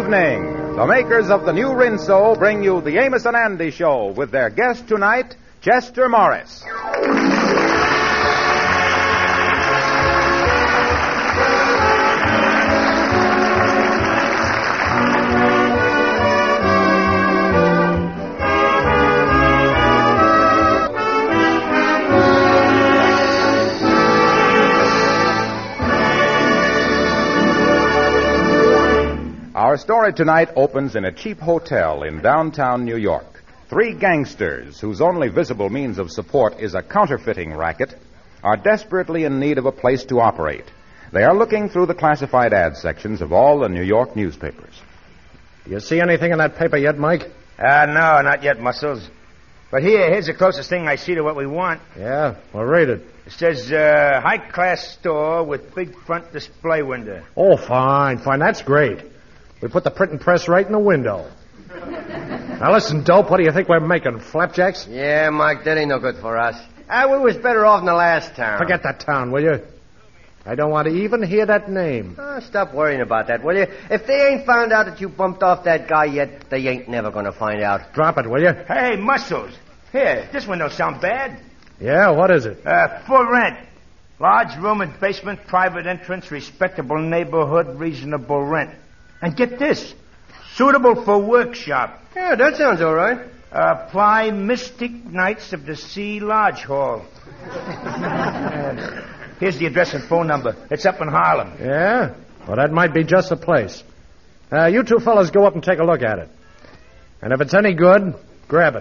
evening. The makers of the new Rinso bring you the Amos and Andy Show with their guest tonight, Chester Morris. Our story tonight opens in a cheap hotel in downtown New York. Three gangsters, whose only visible means of support is a counterfeiting racket, are desperately in need of a place to operate. They are looking through the classified ad sections of all the New York newspapers. You see anything in that paper yet, Mike? No, not yet, Muscles. But here's the closest thing I see to what we want. Yeah? Well, read it. It says, high-class store with big front display window. Oh, fine. That's great. We put the printing press right in the window. Now, listen, dope, what do you think we're making, flapjacks? Yeah, Mike, that ain't no good for us. We was better off in the last town. Forget that town, will you? I don't want to even hear that name. Stop worrying about that, will you? If they ain't found out that you bumped off that guy yet, they ain't never gonna find out. Drop it, will you? Hey, Muscles. Here, this one don't sound bad. Yeah, what is it? For rent. Large room and basement, private entrance, respectable neighborhood, reasonable rent. And get this, suitable for workshop. Yeah, that sounds all right. Apply Mystic Knights of the Sea Lodge Hall. Here's the address and phone number. It's up in Harlem. Yeah? Well, that might be just the place. You two fellas go up and take a look at it. And if it's any good, grab it.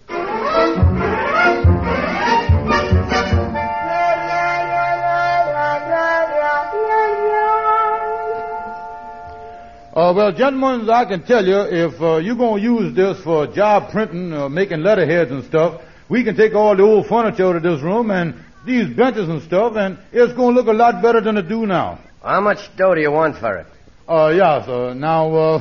Well, gentlemen, I can tell you, if you're going to use this for job printing, making letterheads and stuff, we can take all the old furniture out of this room and these benches and stuff, and it's going to look a lot better than it do now. How much dough do you want for it? Yeah, sir. Now,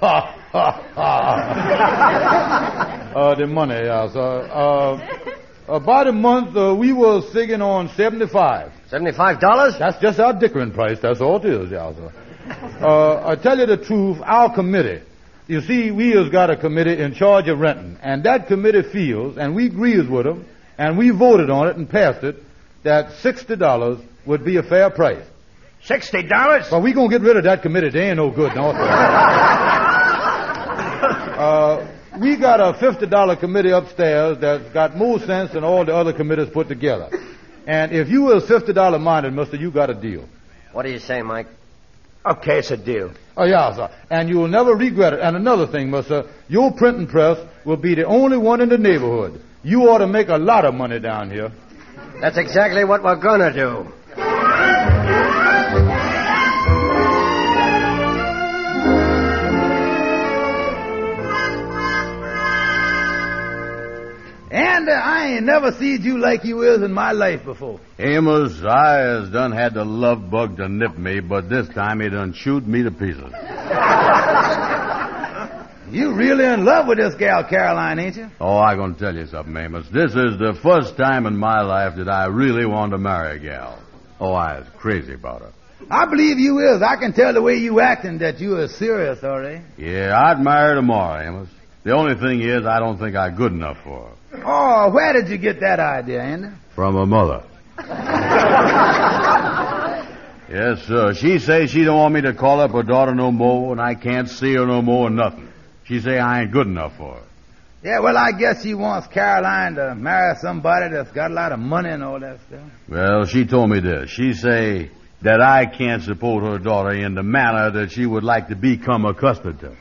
the money, yeah, sir. About a month, we were sitting on $75. $75? That's just our dickering price. That's all it is, yeah, sir. I tell you the truth, our committee, you see, we has got a committee in charge of renting, and that committee feels, and we agrees with them, and we voted on it and passed it, that $60 would be a fair price. $60? Well, we gonna get rid of that committee. They ain't no good, no. We got a $50 committee upstairs that's got more sense than all the other committees put together. And if you was $50 minded, mister, you got a deal. What do you say, Mike? Okay, it's a deal. Oh, yeah, sir. And you'll never regret it. And another thing, mister, your printing press will be the only one in the neighborhood. You ought to make a lot of money down here. That's exactly what we're gonna do. And I ain't never seen you like you is in my life before. Amos, I has done had the love bug to nip me, but this time he done chewed me to pieces. You really in love with this gal Caroline, ain't you? Oh, I gonna tell you something, Amos. This is the first time in my life that I really wanted to marry a gal. Oh, I was crazy about her. I believe you is. I can tell the way you acting that you is serious, already. Yeah, I'd marry her tomorrow, Amos. The only thing is, I don't think I'm good enough for her. Oh, where did you get that idea, Andy? From her mother. Yes, sir. She say she don't want me to call up her daughter no more, and I can't see her no more or nothing. She say I ain't good enough for her. Yeah, well, I guess she wants Caroline to marry somebody that's got a lot of money and all that stuff. Well, she told me this. She say that I can't support her daughter in the manner that she would like to become accustomed to.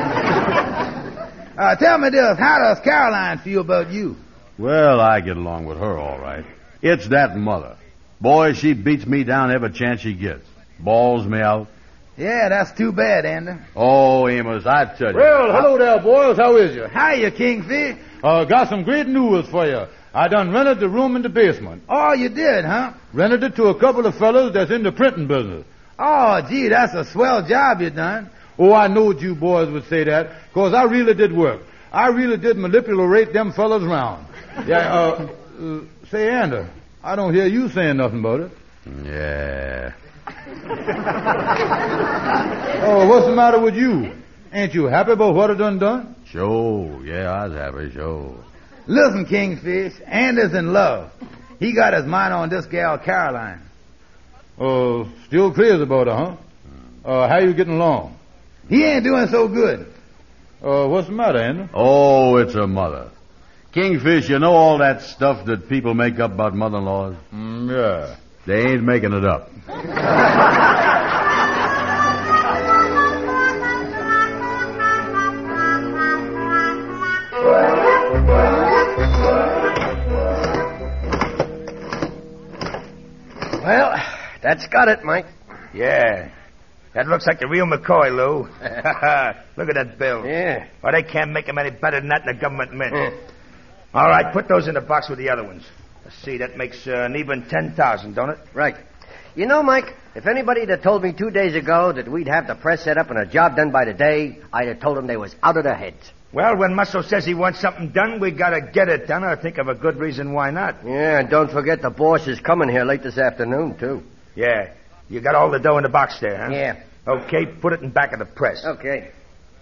Tell me this, how does Caroline feel about you? Well, I get along with her all right. It's that mother. Boy, she beats me down every chance she gets. Balls me out. Yeah, that's too bad, Andy. Oh, Amos, I tell you. Well, hello there, boys. How is you? Hiya, Kingfish. Got some great news for you. I done rented the room in the basement. Oh, you did, huh? Rented it to a couple of fellas that's in the printing business. Oh, gee, that's a swell job you done. Oh, I knowed you boys would say that, because I really did work. I really did manipulate them fellas around. Yeah, say, Andy, I don't hear you saying nothing about it. Yeah. Oh, what's the matter with you? Ain't you happy about what I done? Sure, yeah, I was happy, sure. Listen, Kingfish, Andy's in love. He got his mind on this gal, Caroline. Still crazy about her, huh? How you getting along? He ain't doing so good. What's the matter, Andy? Oh, it's her mother. Kingfish, you know all that stuff that people make up about mother-in-laws? Yeah. They ain't making it up. Well, that's got it, Mike. Yeah. That looks like the real McCoy, Lou. Look at that bill. Yeah. Well, they can't make him any better than that in the government mint. All right, put those in the box with the other ones. Let's see, that makes an even 10,000, don't it? Right. You know, Mike, if anybody had told me 2 days ago that we'd have the press set up and a job done by today, I'd have told them they was out of their heads. Well, when Muscle says he wants something done, we gotta get it done. I think of a good reason why not. Yeah, and don't forget the boss is coming here late this afternoon, too. Yeah. You got all the dough in the box there, huh? Yeah. Okay, put it in back of the press. Okay.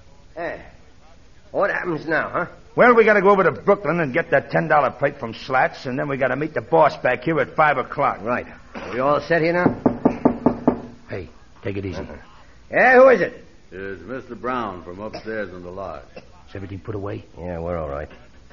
What happens now, huh? Well, we gotta go over to Brooklyn and get that $10 plate from Slats, and then we gotta meet the boss back here at 5 o'clock. Right. Are we all set here now? Hey, take it easy. Yeah, who is it? It's Mr. Brown from upstairs in the lodge. Is everything put away? Yeah, we're all right.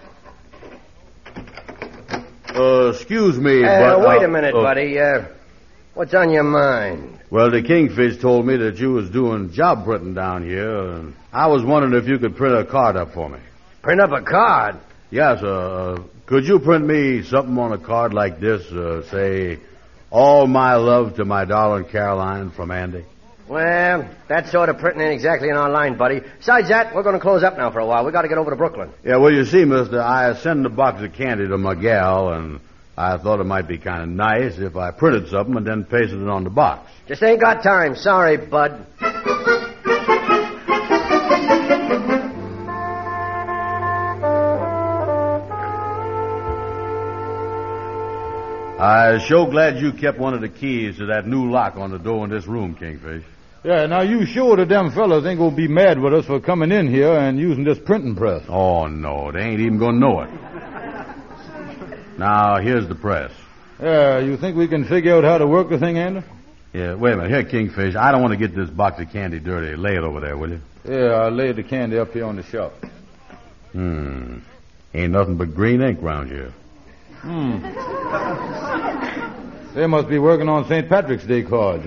Excuse me, but... wait a minute, buddy. What's on your mind? Well, the Kingfish told me that you was doing job printing down here, and I was wondering if you could print a card up for me. Print up a card? Yes, could you print me something on a card like this, say, all my love to my darling Caroline from Andy? Well, that sort of printing ain't exactly in our line, buddy. Besides that, we're going to close up now for a while. We got to get over to Brooklyn. Yeah, well, you see, mister, I sent a box of candy to my gal, and I thought it might be kind of nice if I printed something and then pasted it on the box. Just ain't got time. Sorry, bud. I'm sure glad you kept one of the keys to that new lock on the door in this room, Kingfish. Yeah, now you sure that them fellas ain't gonna be mad with us for coming in here and using this printing press? Oh, no, they ain't even gonna know it. Now, here's the press. Yeah, you think we can figure out how to work the thing, Andy? Yeah, wait a minute. Here, Kingfish, I don't want to get this box of candy dirty. Lay it over there, will you? Yeah, I laid the candy up here on the shelf. Ain't nothing but green ink round here. They must be working on St. Patrick's Day cards.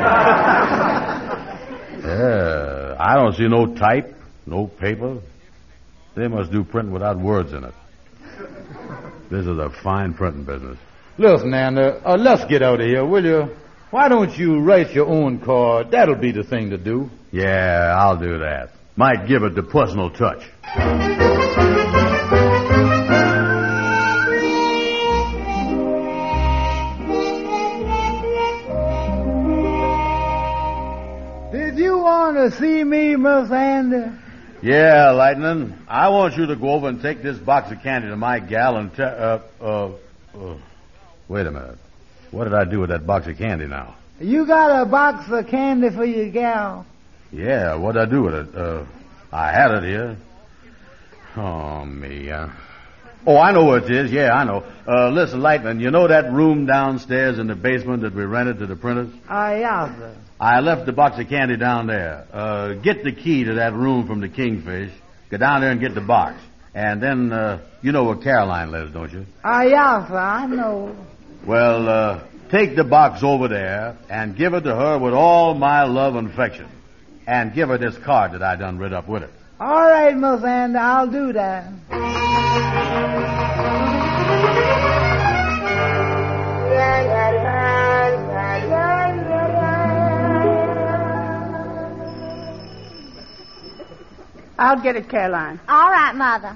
Yeah, I don't see no type, no paper. They must do printing without words in it. This is a fine printing business. Listen, Andy, let's get out of here, will you? Why don't you write your own card? That'll be the thing to do. Yeah, I'll do that. Might give it the personal touch. Did you want to see me, Miss Andy? Yeah, Lightning. I want you to go over and take this box of candy to my gal and wait a minute. What did I do with that box of candy now? You got a box of candy for your gal. Yeah, what did I do with it? I had it here. Oh, me. Oh, I know what it is. Yeah, I know. Listen, Lightning, you know that room downstairs in the basement that we rented to the printers? Yeah, sir. I left the box of candy down there. Get the key to that room from the Kingfish. Go down there and get the box. And then, you know where Caroline lives, don't you? Yeah, sir, I know. Well, take the box over there and give it to her with all my love and affection. And give her this card that I done writ up with it. All right, Miss Andy, I'll do that. I'll get it, Caroline. All right, Mother.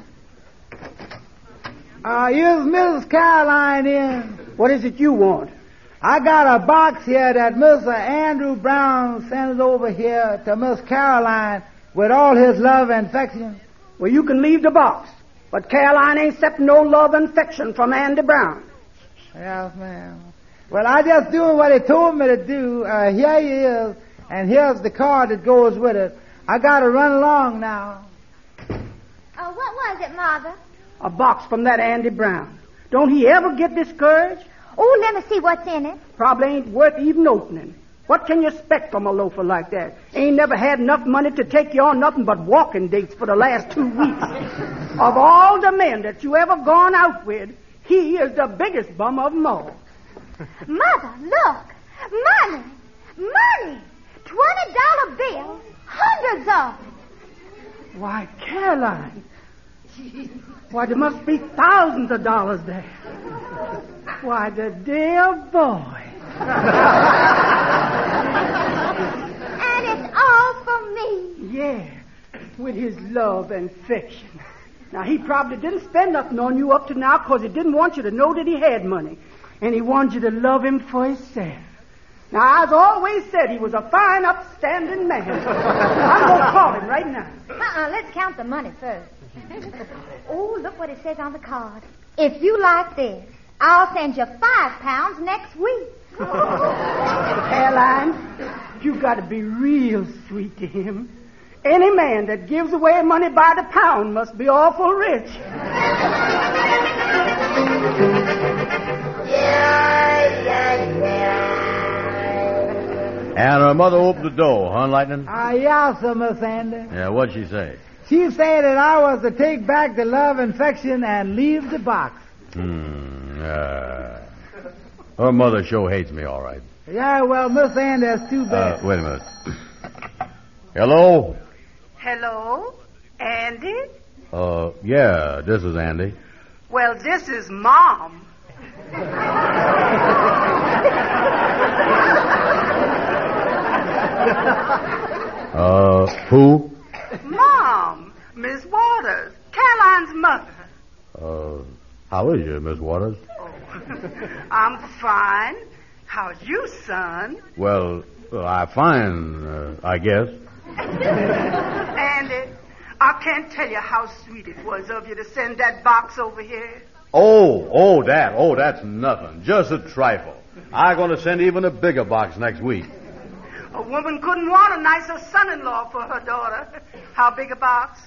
Is Mrs. Caroline in? What is it you want? I got a box here that Mr. Andrew Brown sent over here to Miss Caroline with all his love and affection. Well, you can leave the box. But Caroline ain't accepting no love and affection from Andy Brown. Yes, ma'am. Well, I just doing what he told me to do. Here he is, and here's the card that goes with it. I gotta run along now. Oh, what was it, Mother? A box from that Andy Brown. Don't he ever get discouraged? Oh, let me see what's in it. Probably ain't worth even opening. What can you expect from a loafer like that? Ain't never had enough money to take you on nothing but walking dates for the last 2 weeks. Of all the men that you ever gone out with, he is the biggest bum of them all. Mother, look. Money. Money. $20 bills. Hundreds of them. Why, Caroline. Why, there must be thousands of dollars there. Why, the dear boy. And it's all for me. Yeah, with his love and affection. Now, he probably didn't spend nothing on you up to now because he didn't want you to know that he had money. And he wanted you to love him for himself. Now, I've always said he was a fine, upstanding man. I'm going to call him right now. Let's count the money first. Oh, look what it says on the card. If you like this, I'll send you £5 next week. Caroline, you got to be real sweet to him. Any man that gives away money by the pound must be awful rich. And her mother opened the door, huh, Lightning? Yeah, sir, Miss Andy. Yeah, what'd she say? She said that I was to take back the love and affection and leave the box. Her mother sure hates me, all right. Yeah, well, Miss Andy, that's too bad. Wait a minute. Hello? Hello? Andy? Yeah, this is Andy. Well, this is Mom. Who? Mom, Miss Waters, Caroline's mother. How is you, Miss Waters? Oh, I'm fine. How's you, son? Well, I'm fine, I guess. Andy, I can't tell you how sweet it was of you to send that box over here. That's nothing. Just a trifle. I'm going to send even a bigger box next week. A woman couldn't want a nicer son-in-law for her daughter. How big a box?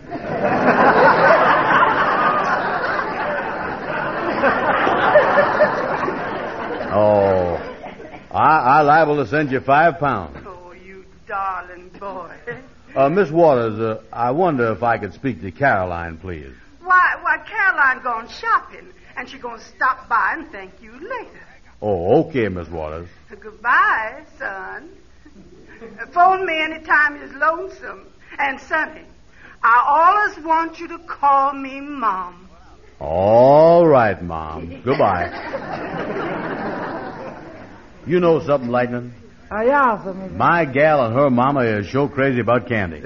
I'm liable to send you £5. Oh, you darling boy. Miss Waters, I wonder if I could speak to Caroline, please. Why, Caroline gone shopping, and she gonna stop by and thank you later. Oh, okay, Miss Waters. Goodbye, son. Phone me anytime you're lonesome. And, Sonny, I always want you to call me Mom. All right, Mom. Goodbye. You know something, Lightning? Yeah, sir. My gal and her mama is so crazy about candy.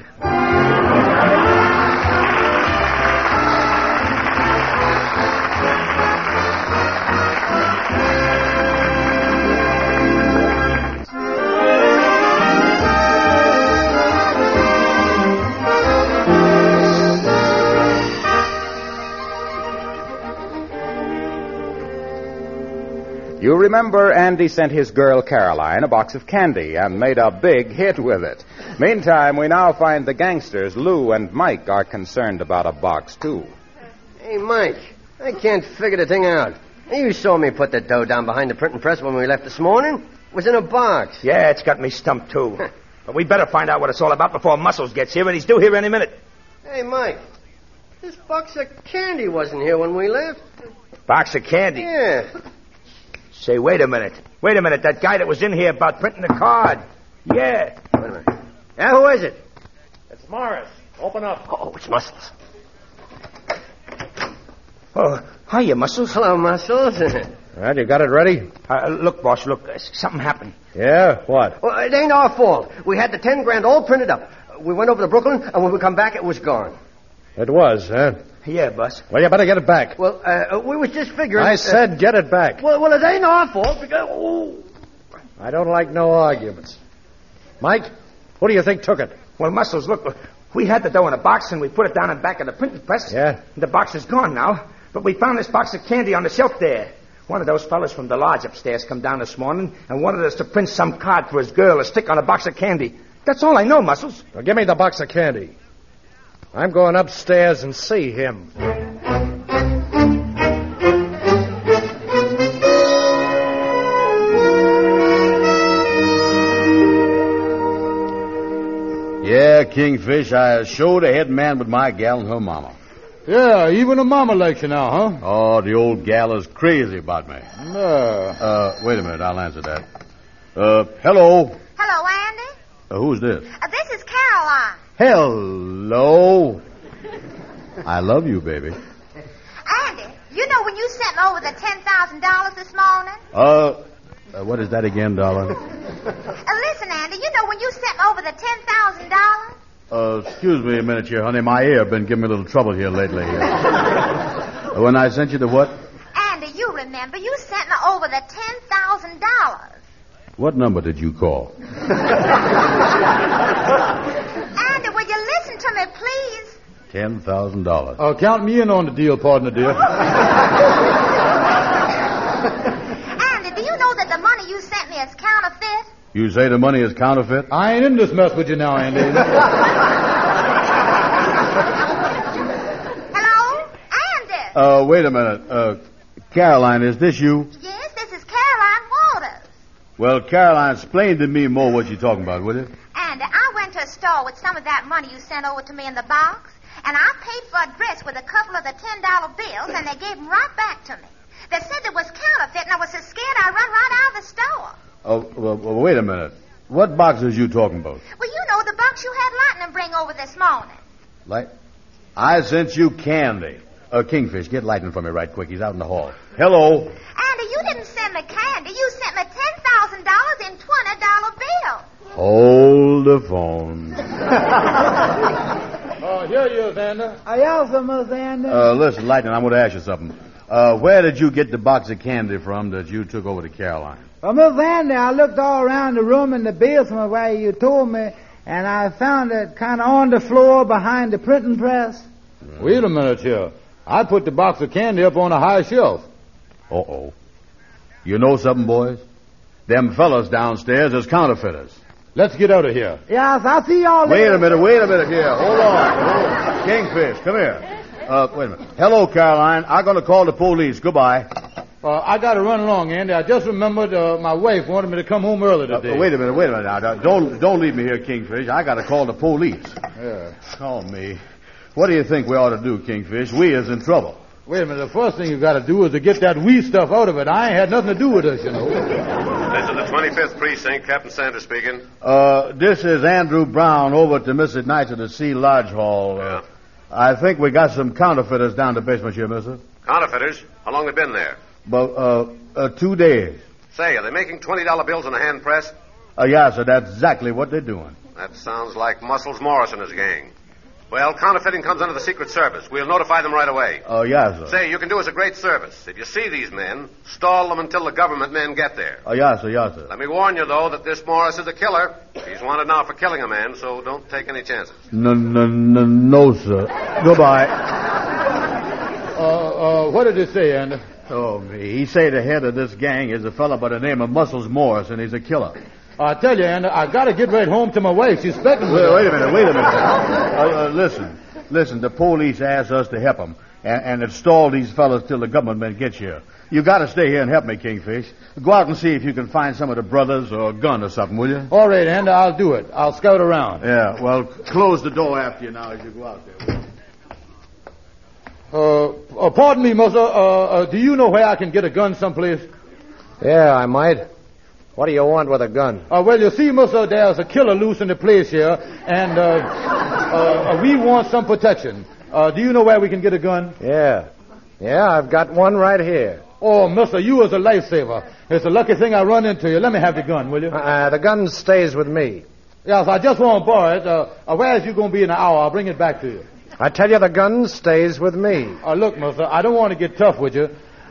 You remember Andy sent his girl Caroline a box of candy and made a big hit with it. Meantime, we now find the gangsters, Lou and Mike, are concerned about a box, too. Hey, Mike, I can't figure the thing out. You saw me put the dough down behind the printing press when we left this morning. It was in a box. Yeah, it's got me stumped, too. But we better find out what it's all about before Muscles gets here, and he's due here any minute. Hey, Mike, this box of candy wasn't here when we left. Box of candy? Yeah. Say, wait a minute. Wait a minute. That guy that was in here about printing the card. Yeah. Wait a minute. Yeah, who is it? It's Morris. Open up. Oh, it's Muscles. Oh, hiya, Muscles. Hello, Muscles. Well, you got it ready? Look, boss, look. Something happened. Yeah? What? Well, it ain't our fault. We had the 10 grand all printed up. We went over to Brooklyn, and when we come back, it was gone. It was, huh? Yeah, boss. Well, you better get it back. Well, we was just figuring... I said get it back. Well, it ain't our fault because... Oh. I don't like no arguments. Mike, who do you think took it? Well, Muscles, look, we had the dough in a box, and we put it down in back of the printing press. Yeah? The box is gone now, but we found this box of candy on the shelf there. One of those fellas from the lodge upstairs come down this morning and wanted us to print some card for his girl to stick on a box of candy. That's all I know, Muscles. Now, give me the box of candy. I'm going upstairs and see him. Yeah, Kingfish, I showed a head man with my gal and her mama. Yeah, even the mama likes you now, huh? Oh, the old gal is crazy about me. Wait a minute, I'll answer that. Hello. Hello, Andy. Who's this? This is Caroline. Hello. I love you, baby. Andy, you know when you sent me over the $10,000 this morning? What is that again, darling? Listen, Andy, you know when you sent me over the $10,000? Excuse me a minute here, honey. My ear been giving me a little trouble here lately. When I sent you the what? Andy, you remember, you sent me over the $10,000. What number did you call? Andy, will you listen to me, please? $10,000. Count me in on the deal, partner, dear. Andy, do you know that the money you sent me is counterfeit? You say the money is counterfeit? I ain't in this mess with you now, Andy. Hello? Andy? Wait a minute. Caroline, is this you? Yes, this is Caroline Waters. Well, Caroline, explain to me more what you're talking about, will you? Andy, I went to a store with some of that money you sent over to me in the box, and I paid for a dress with a couple of the $10 bills, and they gave them right back to me. They said it was counterfeit, and I was so scared I run right out of the store. Well, wait a minute. What boxes you talking about? Well, you know, the box you had Lightning bring over this morning. I sent you candy. Kingfish, get Lightning for me right quick. He's out in the hall. Hello. Andy, you didn't send me candy. You sent me $10,000 in $20 bills. Hold the phone. Here you is, Andy. Yes, sir, Miss Andy. Listen, Lightning, I'm going to ask you something. Where did you get the box of candy from that you took over to Caroline? Well, Miss Andy, I looked all around the room in the basement where you told me, and I found it kind of on the floor behind the printing press. Wait a minute here. I put the box of candy up on a high shelf. Uh-oh. You know something, boys? Them fellas downstairs is counterfeiters. Let's get out of here. Yes, I'll see y'all Wait later. a minute here. Hold on. Kingfish, come here. Wait a minute. Hello, Caroline. I'm going to call the police. Goodbye. I got to run along, Andy. I just remembered my wife wanted me to come home early today. Wait a minute now. Don't leave me here, Kingfish. I got to call the police. Yeah. Oh, me. What do you think we ought to do, Kingfish? We is in trouble. Wait a minute. The first thing you got to do is to get that wee stuff out of it. I ain't had nothing to do with this, you know. This is the 25th Precinct. Captain Sanders speaking. This is Andrew Brown over at the Mrs. Knights of the Sea Lodge Hall. Yeah. I think we got some counterfeiters down the basement here, mister. Counterfeiters? How long they been there? About 2 days. Say, are they making $20 bills in a hand press? Yeah, sir, that's exactly what they're doing. That sounds like Muscles Morris and his gang. Well, counterfeiting comes under the Secret Service. We'll notify them right away. Yeah, sir. Say, you can do us a great service. If you see these men, stall them until the government men get there. Yeah, sir. Let me warn you, though, that this Morris is a killer. He's wanted now for killing a man, so don't take any chances. No, sir. Goodbye. What did it say, Andy? Oh, me. He say the head of this gang is a fella by the name of Muscles Morris, and he's a killer. I tell you, Andy, I got to get right home to my wife. She's expecting me. Wait a minute. Listen. The police asked us to help them and install these fellas till the government men get here. You got to stay here and help me, Kingfish. Go out and see if you can find some of the brothers or a gun or something, will you? All right, Andy, I'll do it. I'll scout around. Yeah, well, close the door after you now as you go out there. Pardon me, Muster. Do you know where I can get a gun someplace? Yeah, I might. What do you want with a gun? Well, you see, Muster, there's a killer loose in the place here, and we want some protection. Do you know where we can get a gun? Yeah, I've got one right here. Oh, mister, you is a lifesaver. It's a lucky thing I run into you. Let me have the gun, will you? The gun stays with me. Yes, I just want to borrow it. Where is you going to be in an hour? I'll bring it back to you. I tell you, the gun stays with me. Look, mister, I don't want to get tough with you.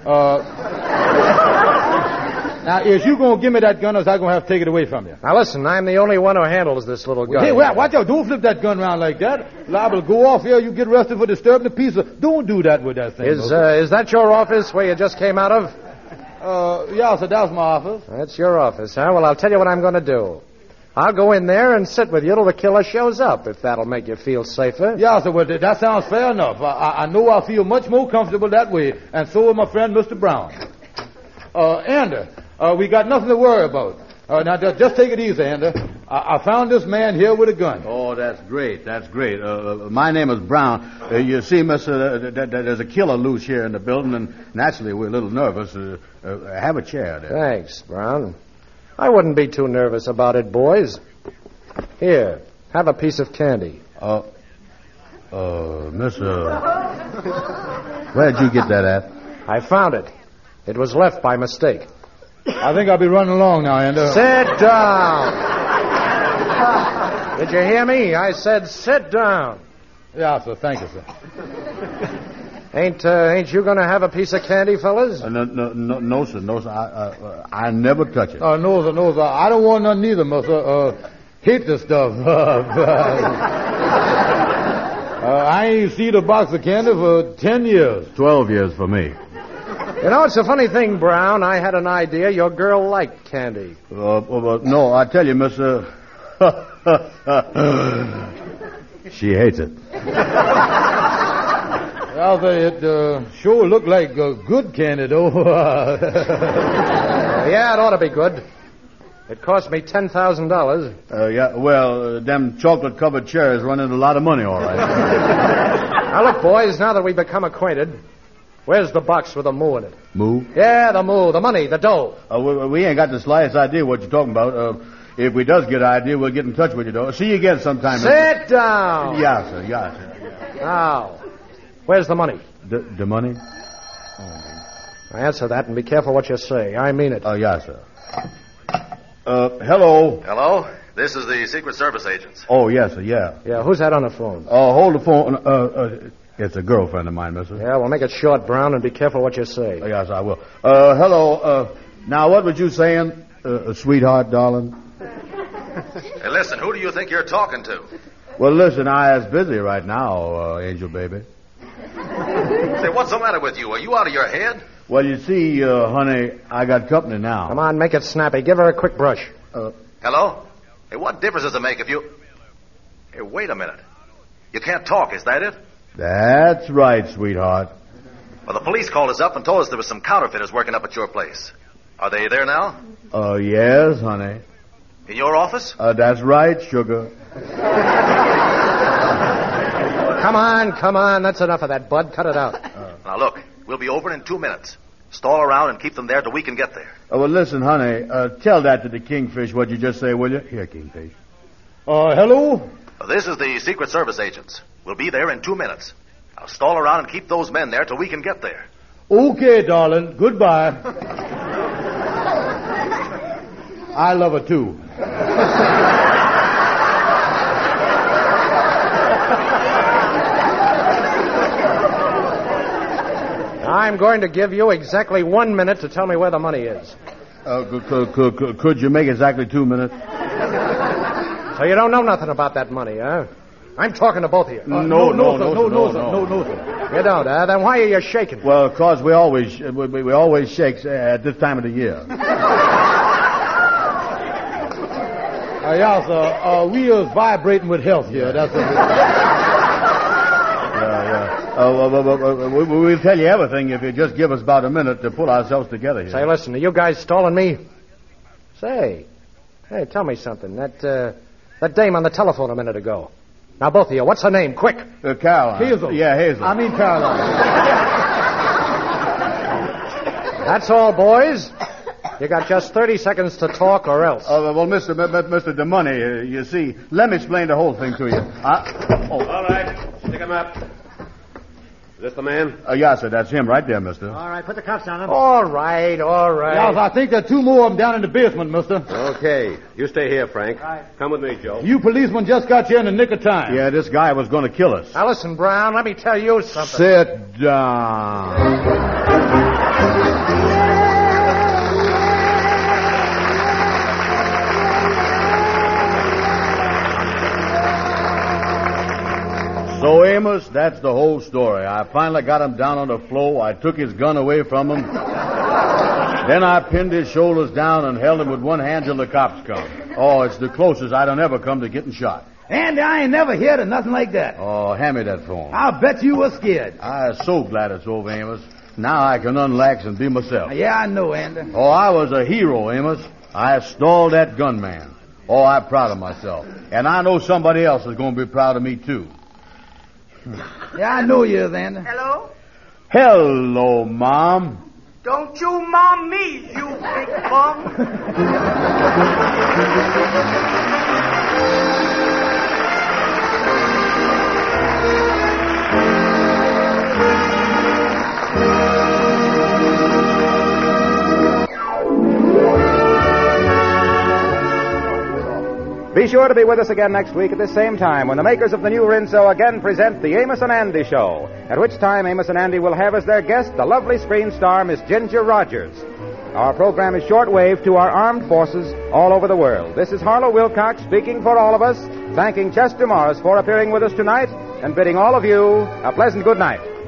Now, is you going to give me that gun, or is I going to have to take it away from you? Now, listen, I'm the only one who handles this little gun. Hey, watch out. Don't flip that gun around like that. Liable to go off here. You get arrested for disturbing the peace. Don't do that with that thing. Is that your office where you just came out of? Yeah, so that's my office. That's your office, huh? Well, I'll tell you what I'm going to do. I'll go in there and sit with you till the killer shows up, if that'll make you feel safer. Yeah, sir, well, that sounds fair enough. I know I feel much more comfortable that way, and so will my friend, Mr. Brown. Andy, we got nothing to worry about. Now, just take it easy, Andy. I found this man here with a gun. Oh, that's great. That's great. My name is Brown. You see, mister, there's a killer loose here in the building, and naturally we're a little nervous. Have a chair there. Thanks, Brown. I wouldn't be too nervous about it, boys. Here, have a piece of candy. Mister, where'd you get that at? I found it. It was left by mistake. I think I'll be running along now, Andy. Sit down. Did you hear me? I said sit down. Yeah, sir. Thank you, sir. Ain't you going to have a piece of candy, fellas? No, sir. I never touch it. No, sir. I don't want none neither, mister. Hate the stuff. I ain't seen a box of candy for 10 years. 12 years for me. You know, it's a funny thing, Brown. I had an idea your girl liked candy. No, I tell you, mister, she hates it. Well, it sure looked like good candy, though. Yeah, it ought to be good. It cost me $10,000. Yeah, well, them chocolate-covered cherries run into a lot of money, all right. Now, look, boys, now that we've become acquainted, where's the box with the moo in it? Moo? Yeah, the moo, the money, the dough. We ain't got the slightest idea what you're talking about. If we does get an idea, we'll get in touch with you, though. See you again sometime. Sit down. Yeah, sir. Now, where's the money? The money? Answer that and be careful what you say. I mean it. Yeah, sir. Hello. Hello? This is the Secret Service agents. Oh, yes, sir, yeah. Yeah, who's that on the phone? Hold the phone. It's a girlfriend of mine, mister. Yeah, well, make it short, Brown, and be careful what you say. Yes, I will. Hello. Now, what was you saying, sweetheart, darling? Hey, listen, who do you think you're talking to? Well, listen, I is busy right now, Angel baby. Say, what's the matter with you? Are you out of your head? Well, you see, honey, I got company now. Come on, make it snappy. Give her a quick brush. Hello? Hey, what difference does it make if you... Hey, wait a minute. You can't talk, is that it? That's right, sweetheart. Well, the police called us up and told us there was some counterfeiters working up at your place. Are they there now? Yes, honey. In your office? That's right, sugar. Come on. That's enough of that, Bud. Cut it out. Now, look, we'll be over in 2 minutes. Stall around and keep them there till we can get there. Well, listen, honey, tell that to the Kingfish, what you just say, will you? Here, Kingfish. Hello? This is the Secret Service agents. We'll be there in 2 minutes. Now, stall around and keep those men there till we can get there. Okay, darling. Goodbye. I love her, too. I'm going to give you exactly 1 minute to tell me where the money is. Could you make exactly 2 minutes? So you don't know nothing about that money, huh? I'm talking to both of you. No, sir. You don't, huh? Then why are you shaking? Well, because we always shake at this time of the year. Yeah, sir. We are vibrating with health here. That's what we'll tell you everything if you just give us about a minute to pull ourselves together here. Say, listen, are you guys stalling me? Say, hey, tell me something. That dame on the telephone a minute ago. Now, both of you, what's her name? Quick. Caroline. Hazel. Yeah, Hazel. I mean Caroline. That's all, boys. You got just 30 seconds to talk or else. Well, Mr. DeMoney, you see, let me explain the whole thing to you. All right. Stick him up. Is this the man? Yes, sir. That's him right there, mister. All right, put the cuffs on him. All right. Yes, I think there are 2 more of them down in the basement, mister. Okay. You stay here, Frank. Right. Come with me, Joe. You policemen just got here in the nick of time. Yeah, this guy was going to kill us. Now, listen, Brown, let me tell you something. Sit down. So, Amos, that's the whole story. I finally got him down on the floor. I took his gun away from him. Then I pinned his shoulders down and held him with one hand till the cops come. Oh, it's the closest I done ever come to getting shot. Andy, I ain't never heard of nothing like that. Oh, hand me that phone. I'll bet you were scared. I'm so glad it's over, Amos. Now I can unlax and be myself. Yeah, I know, Andy. Oh, I was a hero, Amos. I stalled that gunman. Oh, I'm proud of myself. And I know somebody else is going to be proud of me, too. Yeah, I know you is, Andy. Hello? Hello, Mom. Don't you mom me, you big bum. Be sure to be with us again next week at this same time when the makers of the new Rinso again present the Amos and Andy Show, at which time Amos and Andy will have as their guest the lovely screen star Miss Ginger Rogers. Our program is shortwave to our armed forces all over the world. This is Harlow Wilcox speaking for all of us, thanking Chester Morris for appearing with us tonight, and bidding all of you a pleasant good night.